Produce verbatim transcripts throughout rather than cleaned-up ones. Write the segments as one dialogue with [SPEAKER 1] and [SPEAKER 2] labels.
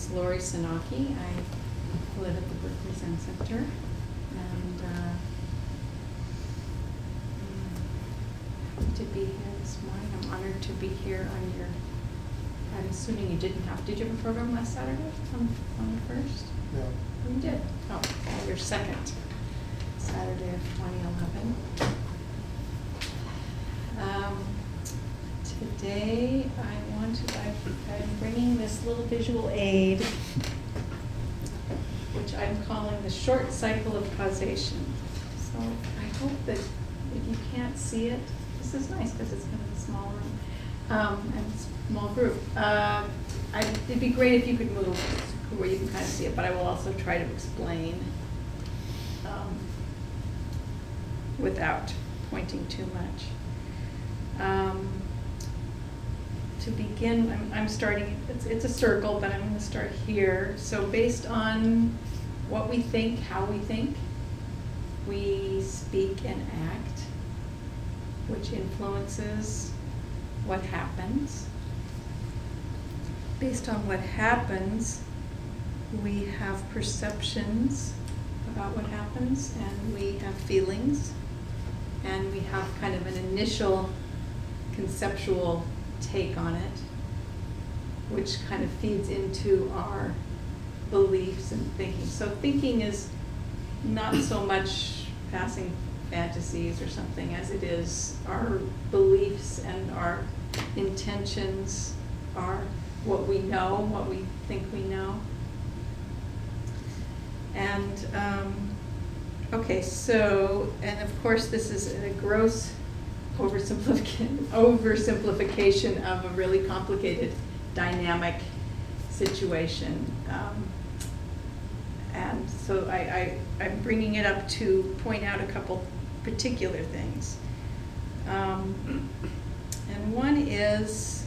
[SPEAKER 1] is Lori Sanaki. I live at the Berkeley Zen Center, and uh, I'm happy to be here this morning. I'm honored to be here on your, I'm assuming you didn't have, did you have a program last Saturday on, on the first?
[SPEAKER 2] Yeah.
[SPEAKER 1] You did? Oh, your second Saturday of twenty eleven. Um, today I want to, I've, I'm bringing this little visual aid, which I'm calling the short cycle of causation. So I hope that if you can't see it, this is nice because it's kind of a small room um, and small group. Uh, I, it'd be great if you could move where you can kind of see it, but I will also try to explain um, without pointing too much. Um, to begin, I'm, I'm starting, it's, it's a circle, but I'm going to start here. So based on what we think, how we think, we speak and act, which influences what happens. Based on what happens, we have perceptions about what happens, and we have feelings, and we have kind of an initial conceptual take on it, which kind of feeds into our beliefs and thinking. So thinking is not so much passing fantasies or something as it is our beliefs and our intentions are what we know, what we think we know. And, um, okay, so, and of course this is a gross oversimplification, oversimplification of a really complicated dynamic situation. Um, and so I, I, I'm bringing it up to point out a couple particular things. Um, and one is,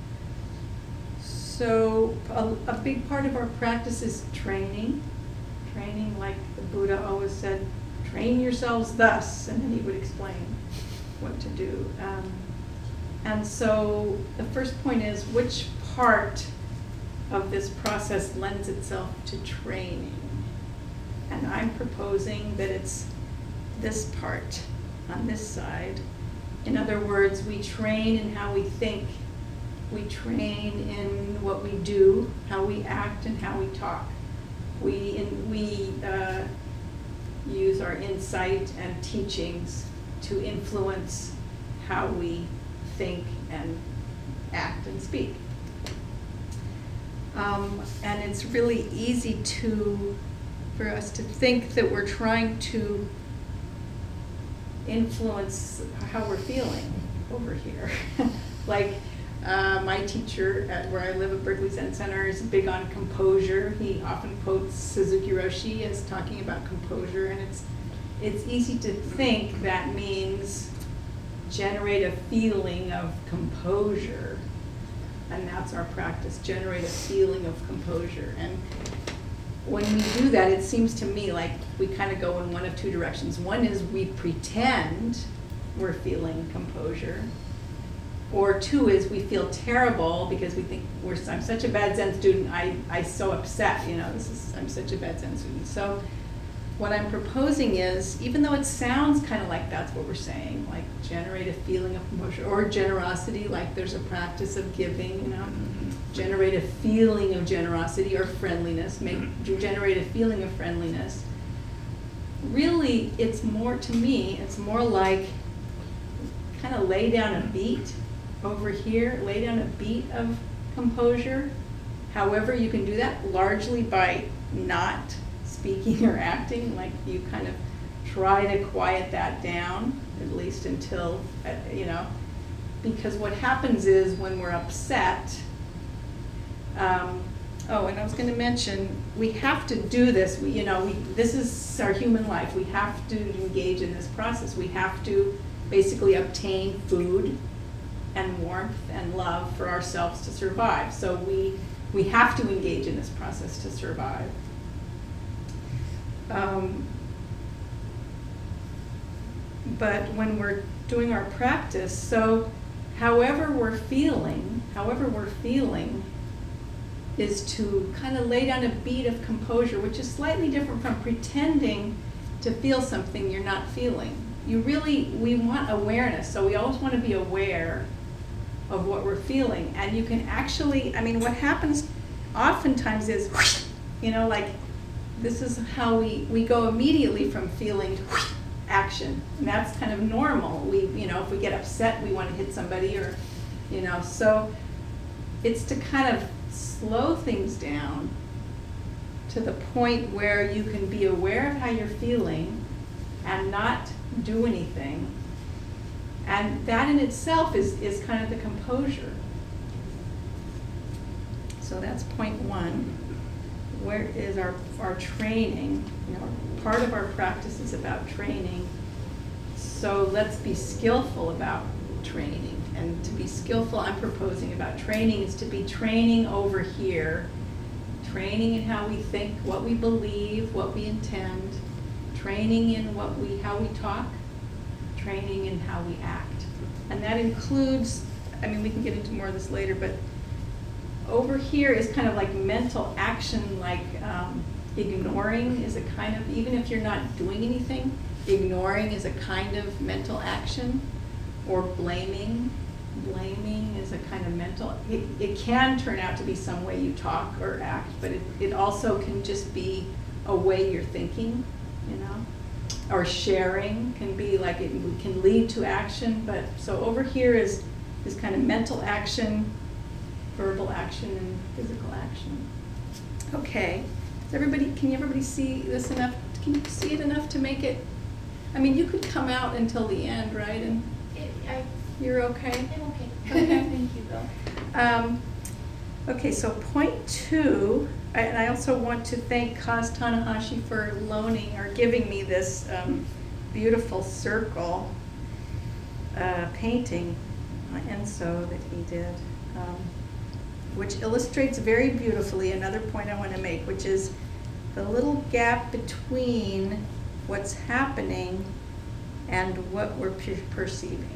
[SPEAKER 1] so a, a big part of our practice is training. Training, like the Buddha always said, train yourselves thus, and then he would explain what to do. Um, and so the first point is, which part of this process lends itself to training? And I'm proposing that it's this part on this side. In other words, we train in how we think. We train in what we do, how we act, and how we talk. We, in, we uh, use our insight and teachings to influence how we think and act and speak. Um, and it's really easy to, for us to think that we're trying to influence how we're feeling over here. Like, Uh, my teacher at where I live at Berkeley Zen Center is big on composure. He often quotes Suzuki Roshi as talking about composure, and it's it's easy to think that means generate a feeling of composure, and that's our practice, generate a feeling of composure. And when we do that, it seems to me like we kind of go in one of two directions. One is we pretend we're feeling composure. Or two is we feel terrible because we think we're, I'm such a bad Zen student, I, I'm so upset, you know, this is, I'm such a bad Zen student. So what I'm proposing is, even though it sounds kind of like that's what we're saying, like generate a feeling of composure, or generosity, like there's a practice of giving, you know, generate a feeling of generosity or friendliness, make, generate a feeling of friendliness. Really, it's more, to me, it's more like kind of lay down a beat over here, lay down a beat of composure. However, you can do that largely by not speaking or acting, like you kind of try to quiet that down, at least until, uh, you know, because what happens is when we're upset, um, oh, and I was going to mention, we have to do this, we, you know, we, this is our human life, we have to engage in this process, we have to basically obtain food and warmth and love for ourselves to survive. So we we have to engage in this process to survive. Um, but when we're doing our practice, so however we're feeling, however we're feeling, is to kind of lay down a beat of composure, which is slightly different from pretending to feel something you're not feeling. You really, we want awareness, so we always want to be aware of what we're feeling. And you can actually, I mean, what happens oftentimes is, you know, like, this is how we, we go immediately from feeling to action. And that's kind of normal. We, you know, if we get upset, we want to hit somebody, or, you know, so it's to kind of slow things down to the point where you can be aware of how you're feeling and not do anything. And that in itself is, is kind of the composure. So that's point one. Where is our, our training? You know, part of our practice is about training. So let's be skillful about training. And to be skillful, I'm proposing about training is to be training over here. Training in how we think, what we believe, what we intend. Training in what we, how we talk. Training in how we act. And that includes, I mean, we can get into more of this later, but over here is kind of like mental action, like um, ignoring is a kind of, even if you're not doing anything, ignoring is a kind of mental action, or blaming. Blaming is a kind of mental, it, it can turn out to be some way you talk or act, but it, it also can just be a way you're thinking, you know? Or sharing can be like, it can lead to action, but so over here is, is kind of mental action, verbal action, and physical action. Okay, does everybody, can everybody see this enough? Can you see it enough to make it, I mean, you could come out until the end, right? And
[SPEAKER 2] It, I,
[SPEAKER 1] you're okay?
[SPEAKER 2] I'm okay.
[SPEAKER 1] Okay.
[SPEAKER 2] Thank you, Bill.
[SPEAKER 1] Um, okay, so point two, I- and I also want to thank Kaz Tanahashi for loaning or giving me this um, beautiful circle uh, painting on Enso that he did, um, which illustrates very beautifully another point I want to make, which is the little gap between what's happening and what we're per- perceiving.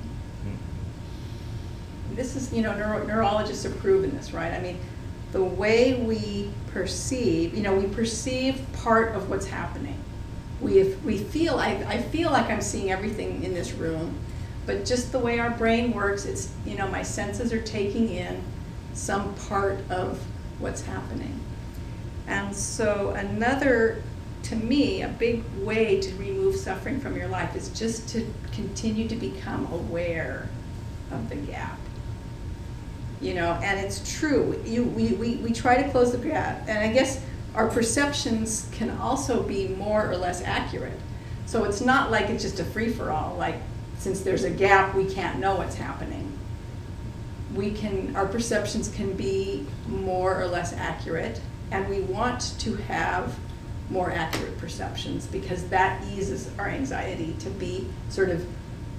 [SPEAKER 1] This is, you know, neuro- neurologists have proven this, right? I mean, the way we perceive, you know, we perceive part of what's happening. We, if we feel, I, I feel like I'm seeing everything in this room, but just the way our brain works, it's, you know, my senses are taking in some part of what's happening. And so another, to me, a big way to remove suffering from your life is just to continue to become aware of the gap. You know, and it's true, you, we, we, we try to close the gap, and I guess our perceptions can also be more or less accurate. So it's not like it's just a free-for-all, like since there's a gap, we can't know what's happening. We can, our perceptions can be more or less accurate, and we want to have more accurate perceptions because that eases our anxiety to be sort of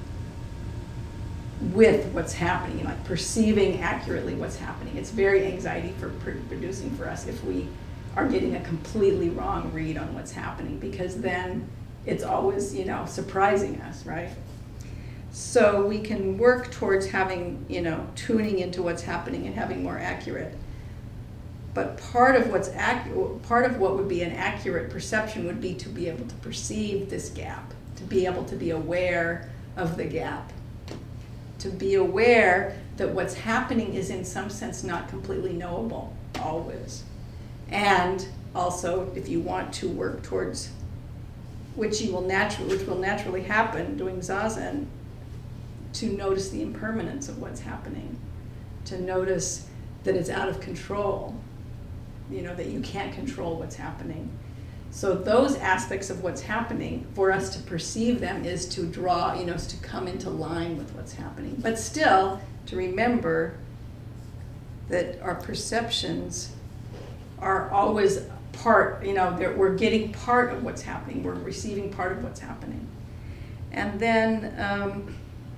[SPEAKER 1] with what's happening, like perceiving accurately what's happening. It's very anxiety for producing for us if we are getting a completely wrong read on what's happening, because then it's always, you know, surprising us, right? So we can work towards having, you know, tuning into what's happening and having more accurate. But part of what's ac- part of what would be an accurate perception would be to be able to perceive this gap, to be able to be aware of the gap. To be aware that what's happening is in some sense not completely knowable, always. And also, if you want to work towards, which you will naturally, which will naturally happen doing Zazen, to notice the impermanence of what's happening, to notice that it's out of control, you know, that you can't control what's happening. So those aspects of what's happening, for us to perceive them is to draw, you know, is to come into line with what's happening. But still, to remember that our perceptions are always part, you know, we're getting part of what's happening. We're receiving part of what's happening. And then, um,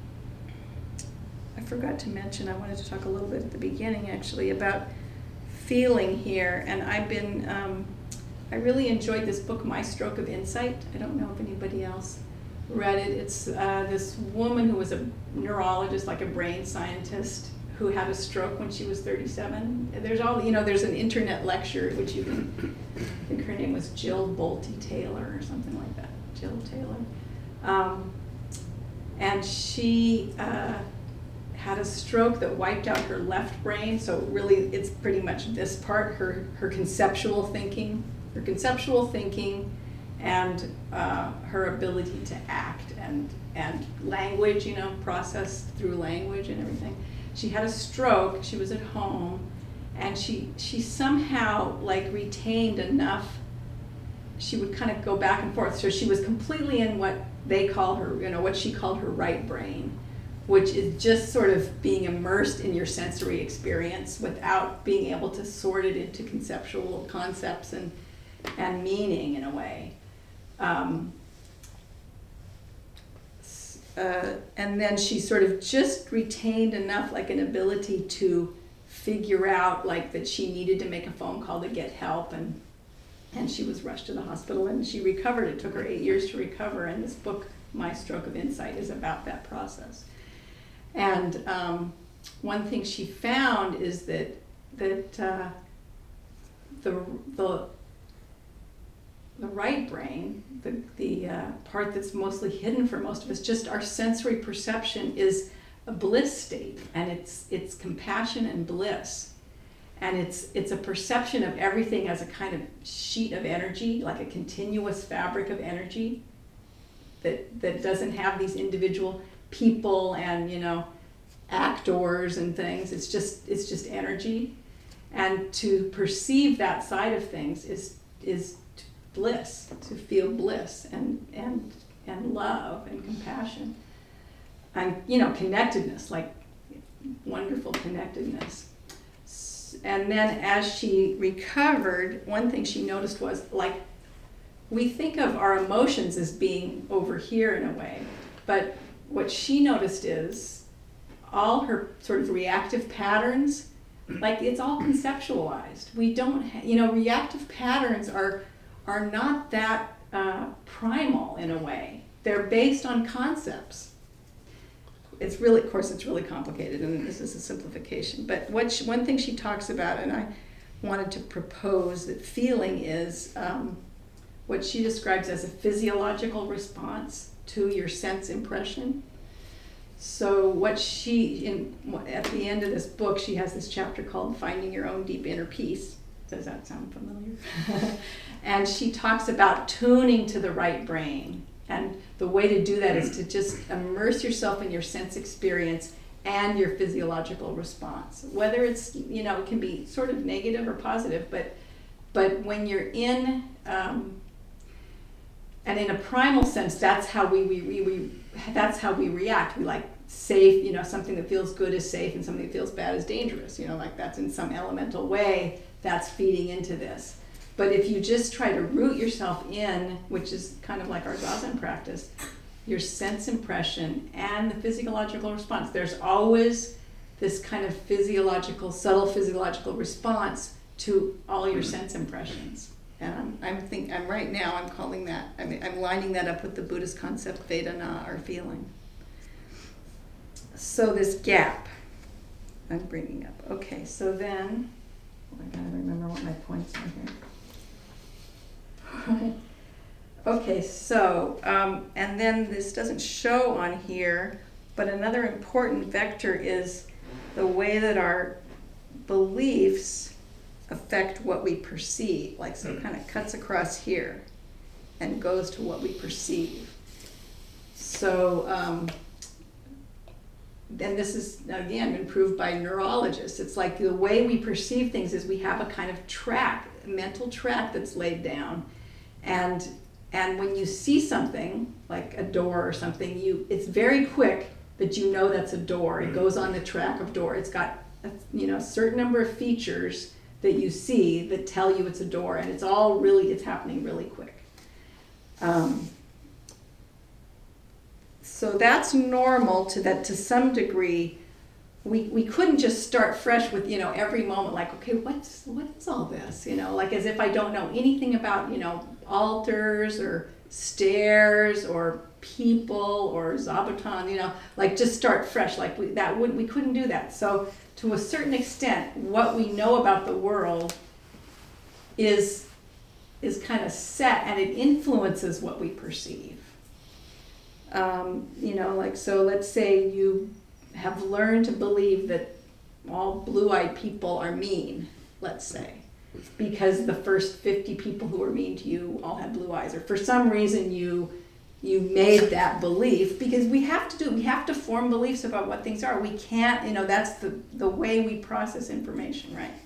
[SPEAKER 1] I forgot to mention, I wanted to talk a little bit at the beginning, actually, about feeling here. And I've been, um, I really enjoyed this book, My Stroke of Insight. I don't know if anybody else read it. It's uh, this woman who was a neurologist, like a brain scientist, who had a stroke when she was thirty-seven. There's all, you know, there's an internet lecture, which you can, I think her name was Jill Bolte Taylor or something like that, Jill Taylor. Um, and she uh, had a stroke that wiped out her left brain, so really it's pretty much this part, her, her conceptual thinking, her conceptual thinking and uh, her ability to act and, and language, you know, process through language and everything. She had a stroke, she was at home, and she she somehow like retained enough, she would kind of go back and forth. So she was completely in what they call her, you know, what she called her right brain, which is just sort of being immersed in your sensory experience without being able to sort it into conceptual concepts and, and meaning in a way. Um, Uh, and then she sort of just retained enough, like an ability to figure out like that she needed to make a phone call to get help, and and she was rushed to the hospital and she recovered. It took her eight years to recover, and this book, My Stroke of Insight, is about that process. And um, one thing she found is that that uh, the the the right brain, the, the uh, part that's mostly hidden for most of us, just our sensory perception is a bliss state, and it's it's compassion and bliss. And it's it's a perception of everything as a kind of sheet of energy, like a continuous fabric of energy that that doesn't have these individual people and, you know, actors and things. It's just it's just energy. And to perceive that side of things is is bliss, to feel bliss and and and love and compassion and, you know, connectedness, like wonderful connectedness. And then as she recovered, one thing she noticed was, like, we think of our emotions as being over here in a way, but what she noticed is all her sort of reactive patterns, like, it's all conceptualized. We don't, ha- you know, reactive patterns are are not that uh, primal in a way. They're based on concepts. It's really, of course, it's really complicated, and this is a simplification. But what she, one thing she talks about, and I wanted to propose that feeling is um, what she describes as a physiological response to your sense impression. So what she, in at the end of this book, she has this chapter called Finding Your Own Deep Inner Peace. Does that sound familiar? And she talks about tuning to the right brain. And the way to do that is to just immerse yourself in your sense experience and your physiological response. Whether it's, you know, it can be sort of negative or positive, but but when you're in, um, and in a primal sense, that's how we, we, we, we that's how we react. We like safe, you know, something that feels good is safe and something that feels bad is dangerous. You know, like that's in some elemental way that's feeding into this. But if you just try to root yourself in, which is kind of like our Zazen practice, your sense impression and the physiological response, there's always this kind of physiological, subtle physiological response to all your sense impressions. And I'm, I'm think I'm right now I'm calling that, I mean, I'm lining that up with the Buddhist concept Vedana, or feeling. So this gap I'm bringing up. Okay, so then, I gotta remember what my points are here. Okay, so, um, and then this doesn't show on here, but another important vector is the way that our beliefs affect what we perceive. Like, so it kind of cuts across here and goes to what we perceive. So, um, and this is, again, been proved by neurologists. It's like the way we perceive things is we have a kind of track, a mental track that's laid down. And and when you see something, like a door or something, you it's very quick that you know that's a door. It goes on the track of door. It's got a, you know, a certain number of features that you see that tell you it's a door, and it's all really, it's happening really quick. Um, so that's normal to that to some degree. We we couldn't just start fresh with, you know, every moment like, okay, what's what is all this? You know, like as if I don't know anything about, you know, altars or stairs or people or Zabuton, you know, like just start fresh. Like we, that would we couldn't do that. So to a certain extent, what we know about the world is is kind of set, and it influences what we perceive. Um, you know, like, so let's say you have learned to believe that all blue-eyed people are mean, let's say, because the first fifty people who were mean to you all had blue eyes, or for some reason you you made that belief, because we have to do, we have to form beliefs about what things are. We can't, you know, that's the, the way we process information, right?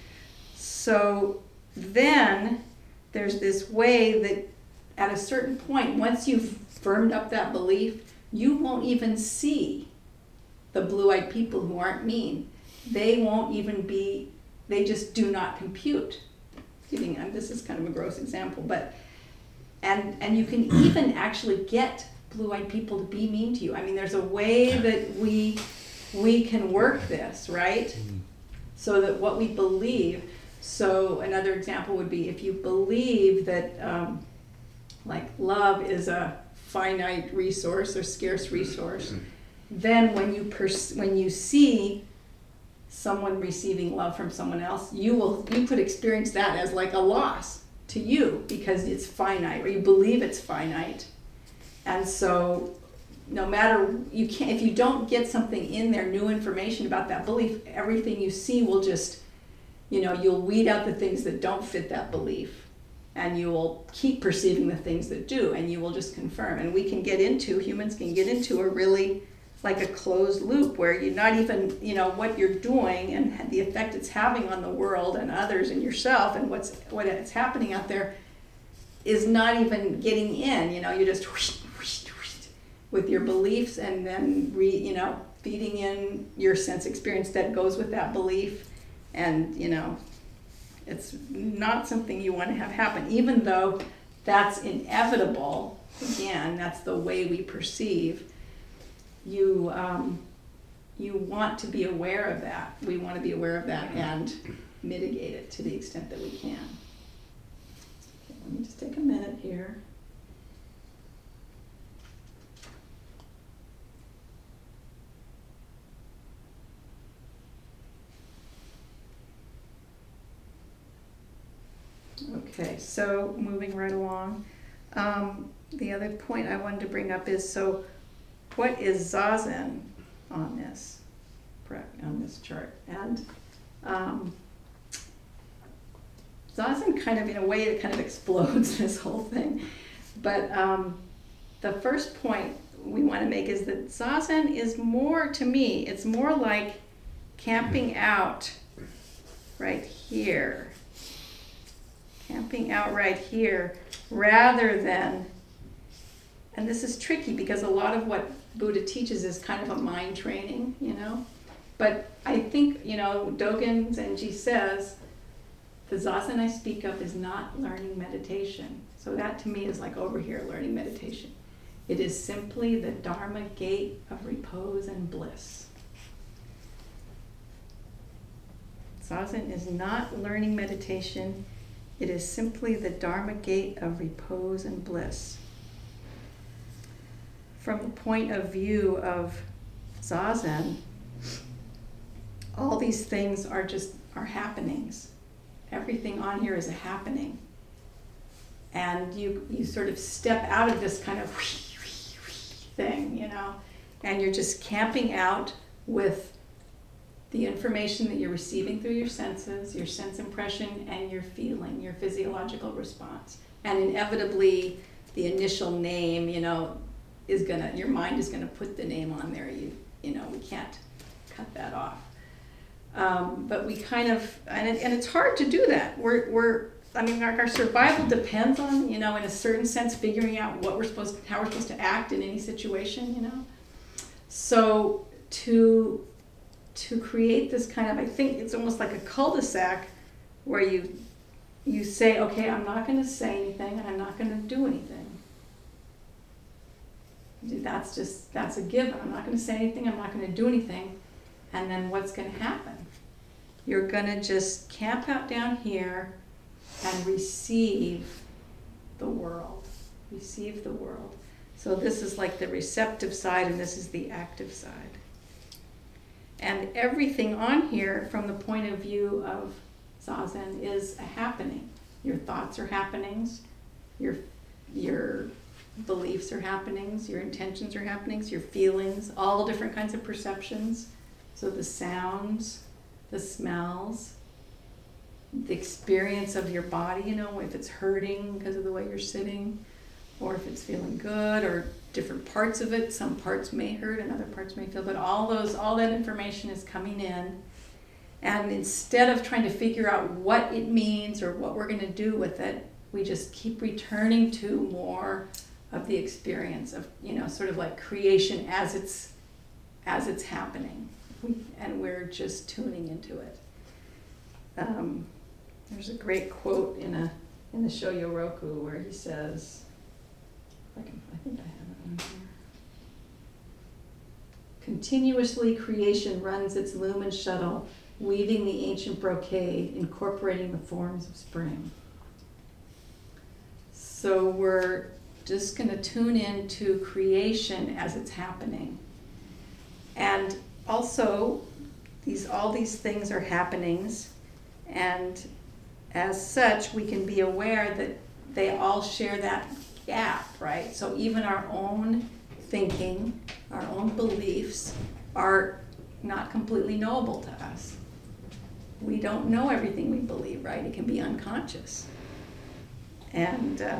[SPEAKER 1] So then there's this way that at a certain point, once you've firmed up that belief, you won't even see the blue-eyed people who aren't mean. They won't even be, they just do not compute. Giving, and this is kind of a gross example, but and and you can even actually get blue-eyed people to be mean to you. I mean, there's a way that we we can work this, right? So that what we believe. So another example would be if you believe that um, like love is a finite resource or scarce resource, then when you pers- when you see someone receiving love from someone else, you will you could experience that as like a loss to you because it's finite, or you believe it's finite. And so no matter, you can't, if you don't get something in there, new information about that belief, everything you see will just, you know, you'll weed out the things that don't fit that belief, and you will keep perceiving the things that do, and you will just confirm. And we can get into, humans can get into a really, like a closed loop where you're not even, you know, what you're doing and the effect it's having on the world and others and yourself and what's what it's happening out there is not even getting in. You know, you're just whoosh, whoosh, whoosh, with your beliefs, and then re, you know, feeding in your sense experience that goes with that belief. And, you know, it's not something you want to have happen, even though that's inevitable. Again, that's the way we perceive. You um, you want to be aware of that. We want to be aware of that and mitigate it to the extent that we can. Okay, let me just take a minute here. Okay, so moving right along. Um, the other point I wanted to bring up is, so what is Zazen on this, on this chart? And um, Zazen kind of, in a way, it kind of explodes this whole thing. But um, the first point we want to make is that Zazen is more, to me, it's more like camping out right here. Camping out right here, rather than, and this is tricky because a lot of what Buddha teaches is kind of a mind training, you know. But I think, you know, Dogen Zenji says, the Zazen I speak of is not learning meditation. So that to me is like over here, learning meditation. It is simply the Dharma gate of repose and bliss. Zazen is not learning meditation. It is simply the Dharma gate of repose and bliss. From the point of view of Zazen, all these things are just are happenings. Everything on here is a happening. And you you sort of step out of this kind of thing, you know, and you're just camping out with the information that you're receiving through your senses, your sense impression, and your feeling, your physiological response. And inevitably, the initial name, you know, is gonna, your mind is gonna put the name on there. You, you know, we can't cut that off. Um, but we kind of, and, it, and it's hard to do that. We're, we're, I mean, our, our survival depends on, you know, in a certain sense, figuring out what we're supposed, how we're supposed to act in any situation, you know. So to to create this kind of, I think it's almost like a cul-de-sac where you you say, okay, I'm not going to say anything and I'm not going to do anything. That's just, that's a given. I'm not going to say anything, I'm not going to do anything. And then what's going to happen? You're going to just camp out down here and receive the world. Receive the world. So this is like the receptive side, and this is the active side. And everything on here, from the point of view of Zazen, is a happening. Your thoughts are happenings, your, your beliefs are happenings, your intentions are happenings, your feelings, all different kinds of perceptions. So the sounds, the smells, the experience of your body, you know, if it's hurting because of the way you're sitting, or if it's feeling good, or different parts of it. Some parts may hurt and other parts may feel good. All those, all that information is coming in. And instead of trying to figure out what it means or what we're going to do with it, we just keep returning to more of the experience of, you know, sort of like creation as it's as it's happening. We, and we're just tuning into it. Um, there's a great quote in a in the Shoyo Roku where he says, I, can, I think I have it on here. Continuously creation runs its lumen shuttle, weaving the ancient brocade, incorporating the forms of spring. So we're just going to tune into creation as it's happening. And also, these all these things are happenings, and as such, we can be aware that they all share that gap, right? So even our own thinking, our own beliefs are not completely knowable to us. We don't know everything we believe, right? It can be unconscious. And uh,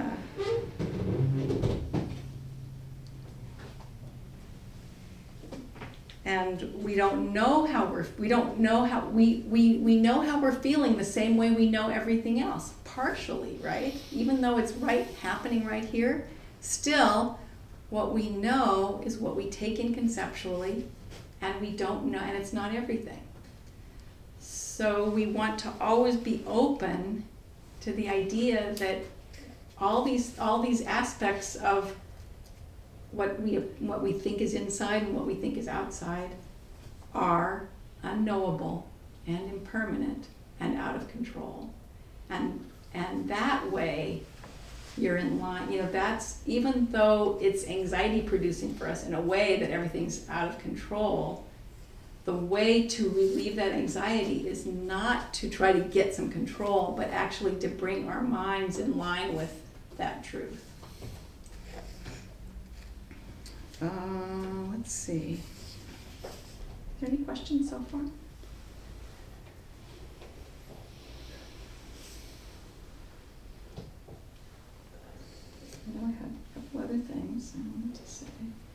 [SPEAKER 1] and we don't know how we're we don't know how we, we we know how we're feeling the same way we know everything else, partially, right? Even though it's right happening right here, still what we know is what we take in conceptually, and we don't know, and it's not everything. So we want to always be open to the idea that all these all these aspects of what we what we think is inside and what we think is outside are unknowable and impermanent and out of control. And and that way you're in line, you know, that's, even though it's anxiety producing for us in a way that everything's out of control, the way to relieve that anxiety is not to try to get some control, but actually to bring our minds in line with that truth. Uh, let's see. Are there any questions so far? I know I had a couple other things I wanted to say.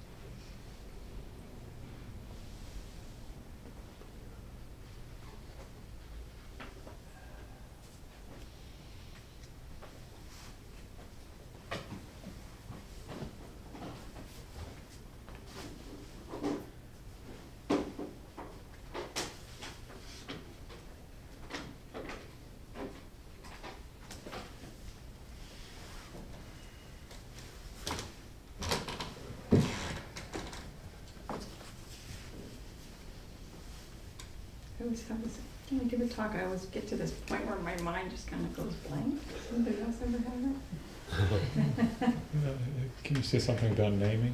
[SPEAKER 1] I always have this, when I give a talk, I always get to this point where my mind just kind of goes blank. Anybody else ever have that?
[SPEAKER 2] Uh, Can you say something about naming?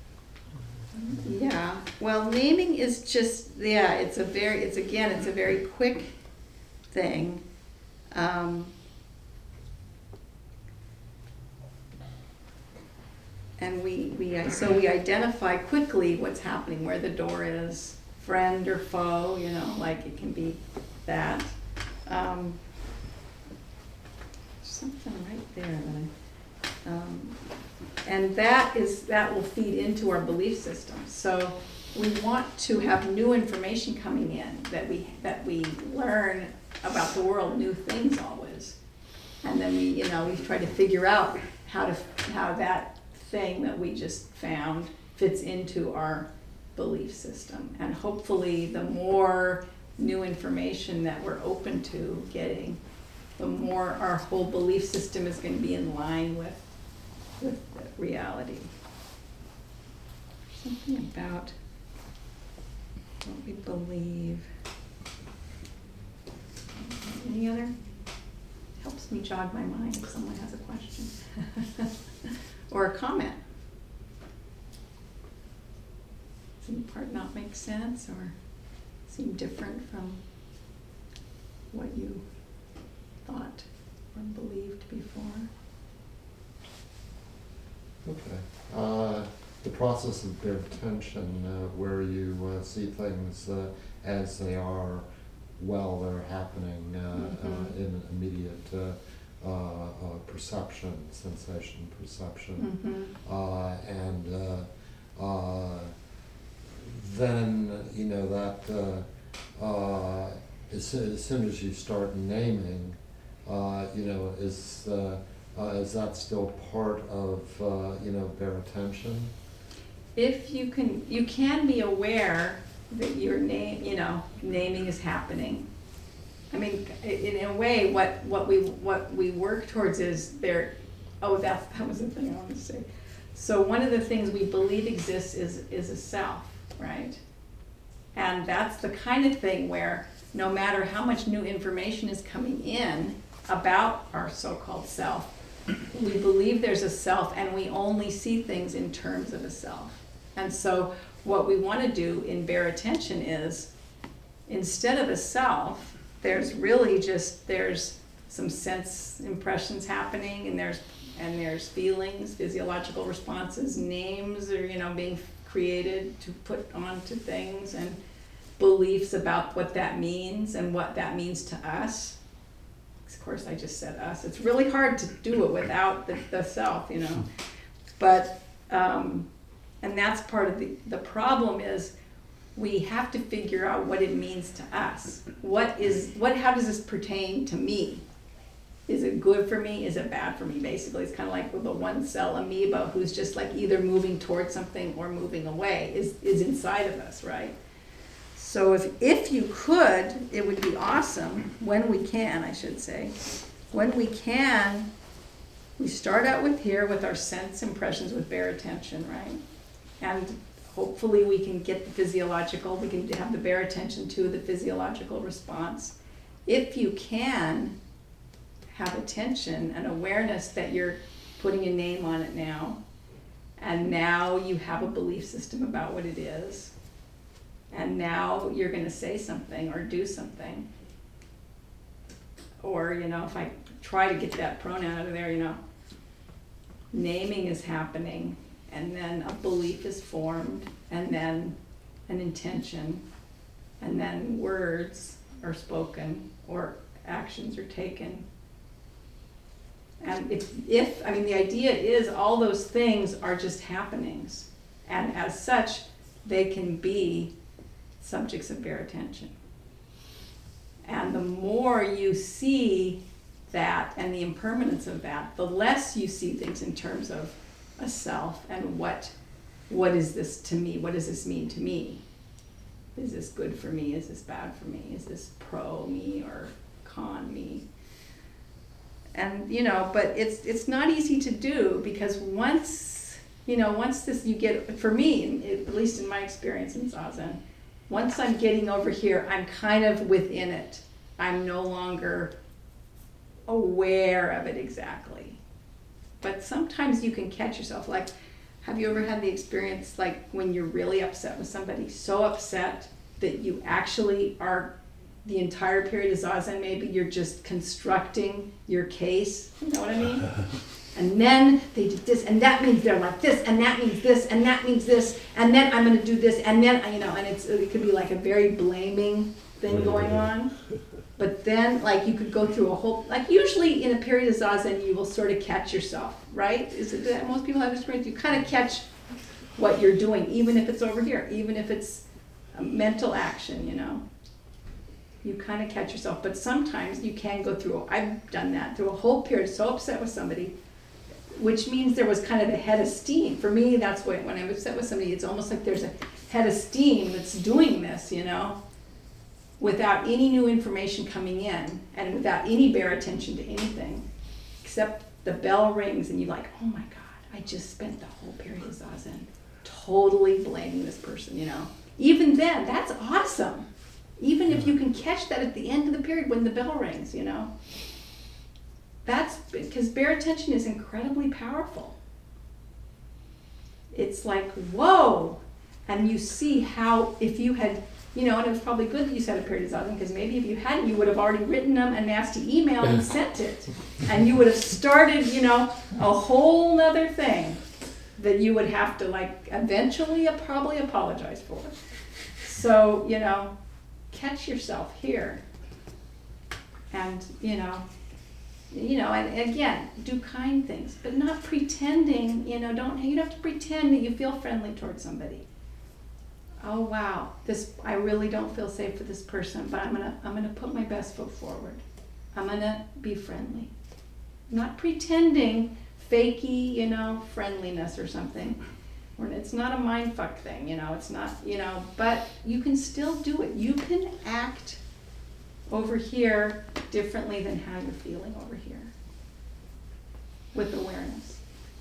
[SPEAKER 1] Yeah, well, naming is just, yeah, it's a very, it's again, it's a very quick thing. Um, and we, we, so we identify quickly what's happening, where the door is, friend or foe, you know, like it can be that. Um, something right there that I, um, and that is, that will feed into our belief system. So we want to have new information coming in, that we, that we learn about the world, new things always. And then we, you know, we try to figure out how to, how that thing that we just found fits into our belief system. And hopefully the more new information that we're open to getting, the more our whole belief system is going to be in line with, with reality. Something about what we believe. Any other? Helps me jog my mind if someone has a question. Or a comment. any part not make sense or seem different from what you thought or believed before?
[SPEAKER 3] Okay. Uh, the process of bare attention, uh, where you uh, see things uh, as they are while they're happening uh,
[SPEAKER 1] Mhm.
[SPEAKER 3] uh, in immediate uh, uh, uh, perception, sensation perception.
[SPEAKER 1] Mm-hmm.
[SPEAKER 3] Uh, and uh, uh, then, you know, that uh, uh, as, soon, as soon as you start naming, uh, you know, is, uh, uh, is that still part of, uh, you know, bare attention?
[SPEAKER 1] If you can, you can be aware that your name, you know, naming is happening. I mean, i- in a way, what, what we what we work towards is there. Oh, that that was the thing I wanted to say. So one of the things we believe exists is is a self, right? And that's the kind of thing where no matter how much new information is coming in about our so-called self, we believe there's a self, and we only see things in terms of a self. And so what we want to do in bare attention is, instead of a self, there's really just, there's some sense impressions happening, and there's and there's feelings, physiological responses, names are, you know, being created to put onto things, and beliefs about what that means and what that means to us. Of course, I just said us. It's really hard to do it without the, the self, you know. But um, and that's part of the, the problem is we have to figure out what it means to us. What is, what, how does this pertain to me? Is it good for me? Is it bad for me? Basically, it's kind of like with a one cell amoeba who's just like either moving towards something or moving away is, is inside of us, right? So if, if you could, it would be awesome, when we can, I should say, when we can, we start out with here with our sense impressions with bare attention, right? And hopefully we can get the physiological, we can have the bare attention to the physiological response. If you can have attention and awareness that you're putting a name on it now, and now you have a belief system about what it is, and now you're going to say something or do something. Or, you know, if I try to get that pronoun out of there, you know, naming is happening, and then a belief is formed, and then an intention, and then words are spoken or actions are taken. And if, if, I mean, the idea is all those things are just happenings, and as such, they can be subjects of bare attention. And the more you see that and the impermanence of that, the less you see things in terms of a self and what, what is this to me? What does this mean to me? Is this good for me? Is this bad for me? Is this pro me or con me? And, you know, but it's it's not easy to do, because once, you know, once this you get, for me, at least in my experience in Zazen, once I'm getting over here, I'm kind of within it. I'm no longer aware of it exactly. But sometimes you can catch yourself. Like, have you ever had the experience, like, when you're really upset with somebody, so upset that you actually are, the entire period of Zazen, maybe you're just constructing your case, you know what I mean? And then they did this, and that means they're like this, and that means this, and that means this, and then I'm going to do this, and then, you know, and it's it could be like a very blaming thing going on. But then, like, you could go through a whole, like, usually in a period of Zazen, you will sort of catch yourself, right? Is it that most people have this experience? You kind of catch what you're doing, even if it's over here, even if it's a mental action, you know? You kind of catch yourself. But sometimes you can go through, I've done that, through a whole period, so upset with somebody, which means there was kind of a head of steam. For me, that's what, when I'm upset with somebody, it's almost like there's a head of steam that's doing this, you know, without any new information coming in and without any bare attention to anything, except the bell rings and you're like, oh my God, I just spent the whole period of Zazen totally blaming this person, you know. Even then, that's awesome. Even if you can catch that at the end of the period when the bell rings, you know. That's because bare attention is incredibly powerful. It's like, whoa. And you see how, if you had, you know, and it was probably good that you set a period of Zazen, because maybe if you hadn't, you would have already written them a nasty email and sent it. And you would have started, you know, a whole nother thing that you would have to, like, eventually uh, probably apologize for. So, you know, catch yourself here. And, you know, you know, and again, do kind things, but not pretending, you know, don't, you don't have to pretend that you feel friendly towards somebody. Oh wow, this, I really don't feel safe for this person, but I'm gonna, I'm gonna put my best foot forward. I'm gonna be friendly. Not pretending fakey, you know, friendliness or something. Or it's not a mindfuck thing, you know, it's not, you know, but you can still do it. You can act over here differently than how you're feeling over here. With awareness.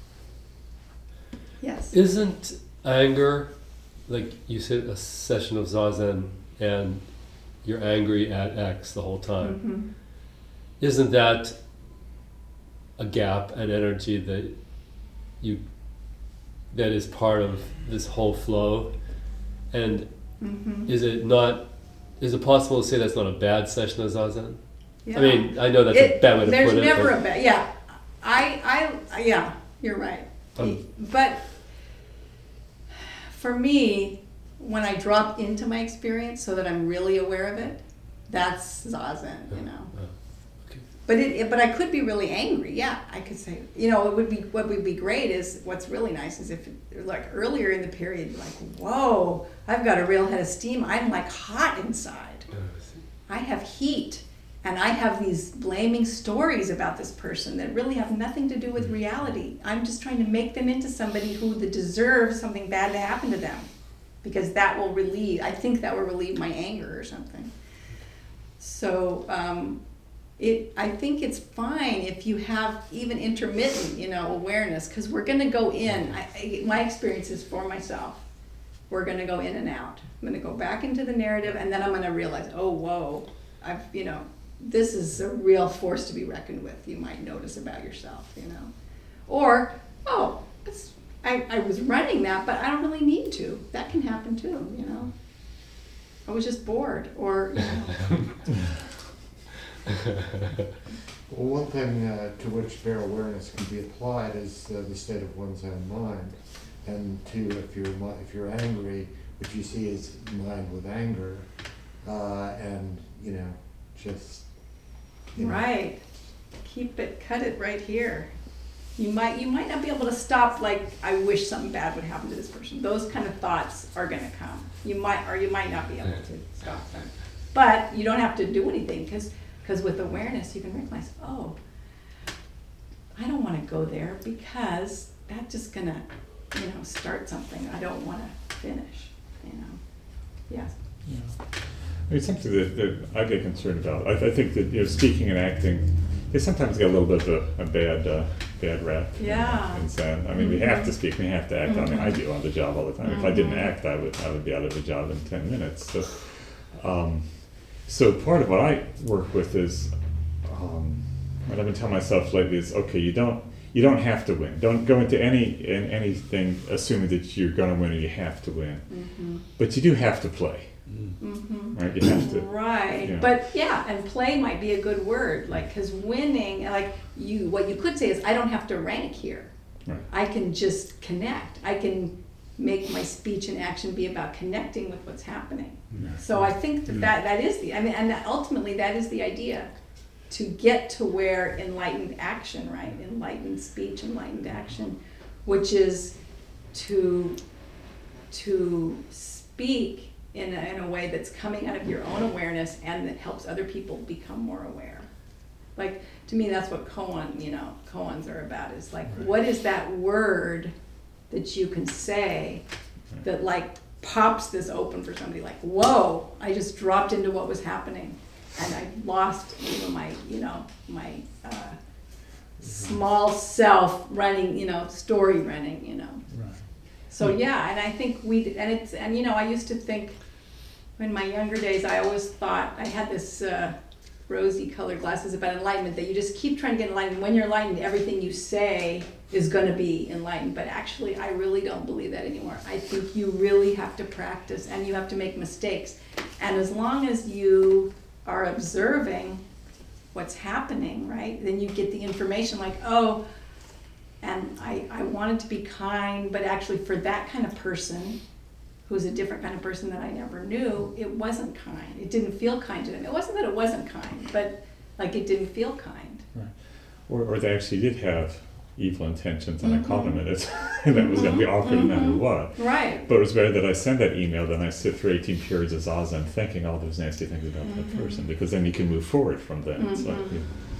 [SPEAKER 1] Yes.
[SPEAKER 4] Isn't anger, like you said, a session of Zazen and you're angry at X the whole time?
[SPEAKER 1] Mm-hmm.
[SPEAKER 4] Isn't that a gap, an energy that you that is part of this whole flow? And
[SPEAKER 1] Mm-hmm.
[SPEAKER 4] is it not, is it possible to say that's not a bad session of Zazen?
[SPEAKER 1] Yeah.
[SPEAKER 4] I mean, I know that's a
[SPEAKER 1] It-
[SPEAKER 4] bad way to
[SPEAKER 1] there's
[SPEAKER 4] put it.
[SPEAKER 1] never
[SPEAKER 4] but-
[SPEAKER 1] a bad, yeah. I, I, yeah, you're right.
[SPEAKER 4] Um,
[SPEAKER 1] But for me, when I drop into my experience so that I'm really aware of it, that's Zazen, you know.
[SPEAKER 4] Oh, okay.
[SPEAKER 1] But it, it- but I could be really angry. Yeah, I could say, you know, it would be, what would be great is, what's really nice is if, like earlier in the period, you're like, whoa, I've got a real head of steam. I'm like hot inside.
[SPEAKER 4] Oh, I see.
[SPEAKER 1] I have heat, and I have these blaming stories about this person that really have nothing to do with reality. I'm just trying to make them into somebody who that deserves something bad to happen to them, because that will relieve, I think that will relieve my anger or something. So um, it, I think it's fine if you have even intermittent, you know, awareness, because we're going to go in. I, I, my experience is for myself. We're going to go in and out. I'm going to go back into the narrative, and then I'm going to realize, oh, whoa, I've, you know, this is a real force to be reckoned with. You might notice about yourself, you know, or oh, it's, I, I was running that, but I don't really need to. That can happen too, you know. I was just bored, or you know.
[SPEAKER 3] Well, one thing uh, to which bare awareness can be applied is uh, the state of one's own mind. And two, if you're mi- if you're angry, what you see is mind with anger, uh, and you know, just you know,
[SPEAKER 1] Right. Keep it, cut it right here. You might you might not be able to stop, like, I wish something bad would happen to this person. Those kind of thoughts are gonna come. You might, or you might not be able to stop them. But you don't have to do anything, because because with awareness you can realize, oh, I don't wanna go there because that's just gonna, you know, start something I don't wanna finish, you know. Yes.
[SPEAKER 2] Yeah. I mean, something that, that I get concerned about. I, I think that, you know, speaking and acting, they sometimes get a little bit of a, a bad, uh, bad rap.
[SPEAKER 1] Yeah.
[SPEAKER 2] In Zen. I mean, we have to speak, we have to act. I mean, I do on the job all the time. If I didn't
[SPEAKER 1] Mhm.
[SPEAKER 2] act, I would, I would be out of the job in ten minutes. So, um, so part of what I work with is, um, what I've been telling myself lately is, okay, you don't, you don't have to win. Don't go into any, in anything assuming that you're gonna win or you have to win.
[SPEAKER 1] Mm-hmm.
[SPEAKER 2] But you do have to play,
[SPEAKER 1] Mm-hmm.
[SPEAKER 2] right? You have to.
[SPEAKER 1] Right,
[SPEAKER 2] yeah.
[SPEAKER 1] but yeah, and play might be a good word, like, because winning, like, you, what you could say is, I don't have to rank here.
[SPEAKER 2] Right.
[SPEAKER 1] I can just connect. I can make my speech and action be about connecting with what's happening.
[SPEAKER 2] Yeah.
[SPEAKER 1] So I think that that, that is the, I mean, and that ultimately that is the idea, to get to where enlightened action, right? Enlightened speech, enlightened action, which is to, to speak in a, in a way that's coming out of your own awareness and that helps other people become more aware. Like, to me, that's what koan, you know, koans are about, is like,
[SPEAKER 2] Right.
[SPEAKER 1] what is that word that you can say that like pops this open for somebody, like, whoa, I just dropped into what was happening and I lost, you know, my, you know, my uh, small self running, you know, story running, you know.
[SPEAKER 2] Right.
[SPEAKER 1] So yeah, and I think we, and it's, and you know, I used to think, in my younger days, I always thought, I had this uh, rosy colored glasses about enlightenment, that you just keep trying to get enlightened. When you're enlightened, everything you say is going to be enlightened. But actually, I really don't believe that anymore. I think you really have to practice and you have to make mistakes. And as long as you are observing what's happening, right, then you get the information like, oh, and I, I wanted to be kind, but actually for that kind of person, who's a different kind of person that I never knew, it wasn't kind. It didn't feel kind to them. It wasn't that it wasn't kind, but like it didn't feel kind.
[SPEAKER 2] Right. Or, or they actually did have evil intentions, and
[SPEAKER 1] Mhm.
[SPEAKER 2] I called them it, and that was going to be awkward no matter
[SPEAKER 1] Mhm.
[SPEAKER 2] what.
[SPEAKER 1] Right.
[SPEAKER 2] But it was better that I send that email than I sit through eighteen periods of zazen thinking all those nasty things about
[SPEAKER 1] Mhm.
[SPEAKER 2] that person, because then you can move forward from that. It's like,
[SPEAKER 1] Mhm.
[SPEAKER 2] you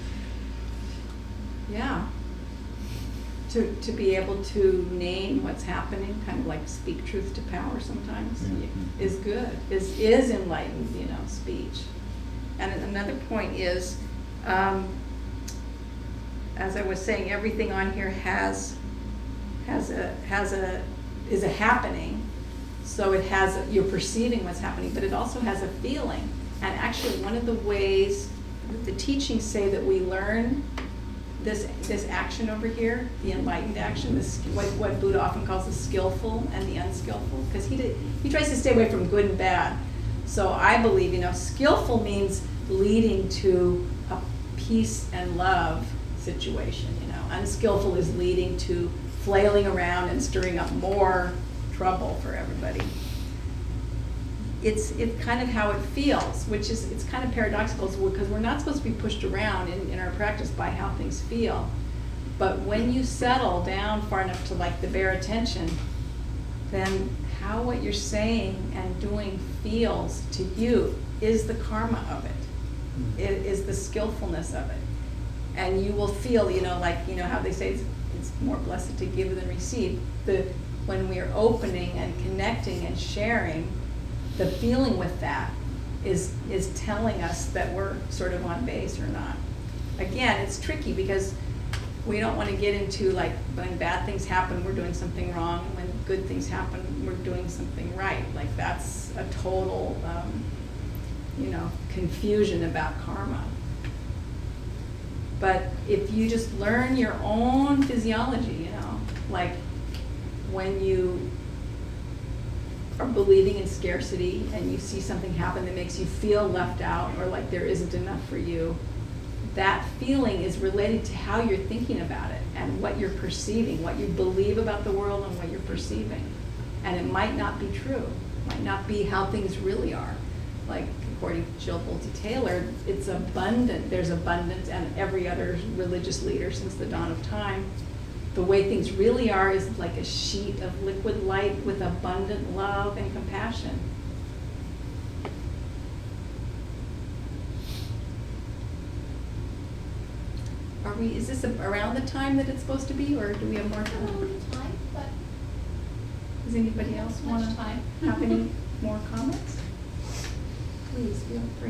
[SPEAKER 1] Yeah. To, to be able to name what's happening, kind of like speak truth to power sometimes,
[SPEAKER 2] Mhm.
[SPEAKER 1] is good, is, is enlightened, you know, speech. And another point is, um, as I was saying, everything on here has, has a, has a, is a happening. So it has, a, you're perceiving what's happening, but it also has a feeling. And actually one of the ways the teachings say that we learn this this action over here, the enlightened action, this what, what Buddha often calls the skillful and the unskillful, because he did, he tries to stay away from good and bad. So I believe, you know, skillful means leading to a peace and love situation, you know. Unskillful is leading to flailing around and stirring up more trouble for everybody. It's it's kind of how it feels, which is, it's kind of paradoxical because we're not supposed to be pushed around in, in our practice by how things feel. But when you settle down far enough to like the bare attention, then how what you're saying and doing feels to you is the karma of it. It is the skillfulness of it. And you will feel, you know, like, you know how they say it's, it's more blessed to give than receive. The, when we are opening and connecting and sharing, the feeling with that is is telling us that we're sort of on base or not. Again, it's tricky because we don't want to get into like when bad things happen, we're doing something wrong. When good things happen, we're doing something right. Like that's a total, um, you know, confusion about karma. But if you just learn your own physiology, you know, like when you are believing in scarcity and you see something happen that makes you feel left out or like there isn't enough for you, that feeling is related to how you're thinking about it and what you're perceiving, what you believe about the world and what you're perceiving. And it might not be true, it might not be how things really are. Like according to Jill Bolte Taylor, it's abundant, there's abundance, and every other religious leader since the dawn of time, the way things really are is like a sheet of liquid light with abundant love and compassion. Are we, is this a, around the time that it's supposed to be, or do we have more
[SPEAKER 5] A little
[SPEAKER 1] time?
[SPEAKER 5] bit of time, but
[SPEAKER 1] Does anybody else
[SPEAKER 5] much
[SPEAKER 1] want to
[SPEAKER 5] time.
[SPEAKER 1] have any more comments? Please feel free.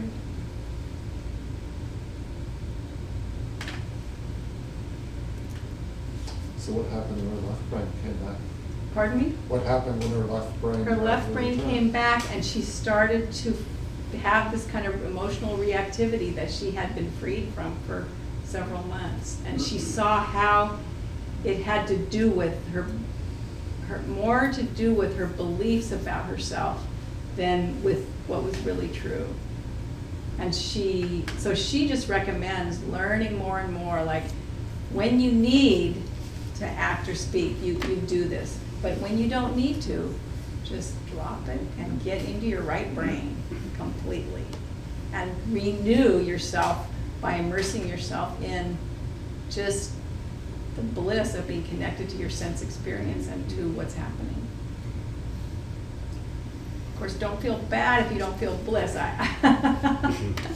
[SPEAKER 3] So what happened when her left brain came back?
[SPEAKER 1] Pardon me?
[SPEAKER 3] What happened when her left brain?
[SPEAKER 1] Her left brain
[SPEAKER 3] returned?
[SPEAKER 1] came back and she started to have this kind of emotional reactivity that she had been freed from for several months. And she saw how it had to do with her, her more to do with her beliefs about herself than with what was really true. And she, so she just recommends learning more and more, like when you need to act or speak, you, you do this. But when you don't need to, just drop it and get into your right brain completely. And renew yourself by immersing yourself in just the bliss of being connected to your sense experience and to what's happening. Of course, don't feel bad if you don't feel bliss. I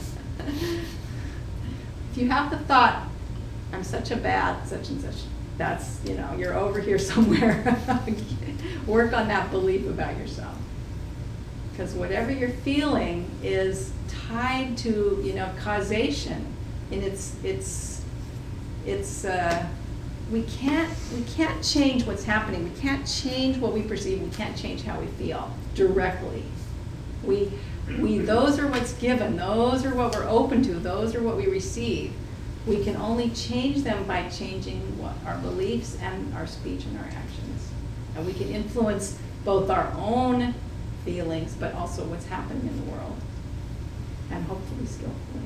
[SPEAKER 1] if you have the thought, I'm such a bad such and such, that's, you know, you're over here somewhere. Work on that belief about yourself. Because whatever you're feeling is tied to, you know, causation. And it's, it's, it's, uh, we can't, we can't change what's happening. We can't change what we perceive. We can't change how we feel directly. We we, those are what's given, those are what we're open to, those are what we receive. We can only change them by changing what, our beliefs and our speech and our actions. And we can influence both our own feelings, but also what's happening in the world. And hopefully skillfully.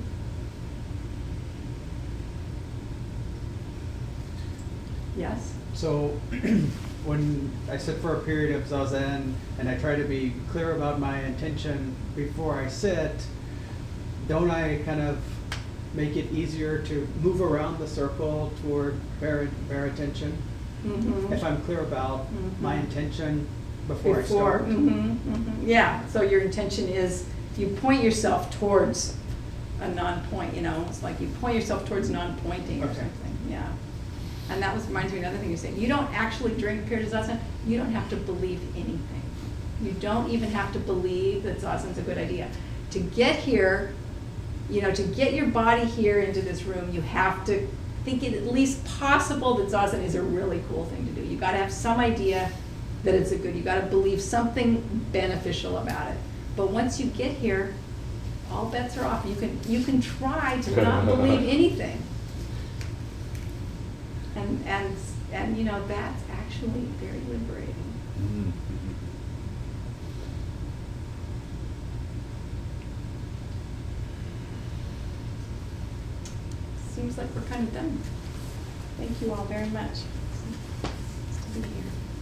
[SPEAKER 1] Yes?
[SPEAKER 5] So when I sit for a period of Zazen and I try to be clear about my intention before I sit, don't I kind of make it easier to move around the circle toward bare, bare attention?
[SPEAKER 1] Mm-hmm.
[SPEAKER 5] If I'm clear about
[SPEAKER 1] Mhm.
[SPEAKER 5] my intention before,
[SPEAKER 1] Before,
[SPEAKER 5] I start.
[SPEAKER 1] mhm, mhm. Yeah, so your intention is, you point yourself towards a non-point, you know, it's like you point yourself towards non-pointing or
[SPEAKER 5] Okay.
[SPEAKER 1] something, yeah. And that was, reminds me of another thing you said, you don't actually, during a period of Zazen, you don't have to believe anything. You don't even have to believe that Zazen's a good idea. To get here, you know, to get your body here into this room, you have to think it at least possible that Zazen is a really cool thing to do. You gotta have some idea that it's a good, you gotta believe something beneficial about it. But once you get here, all bets are off. You can, you can try to not believe anything. And, and, and, you know, that's actually very liberating.
[SPEAKER 2] Mm-hmm.
[SPEAKER 1] Seems like we're kind of done. Thank you all very much. Nice to be here.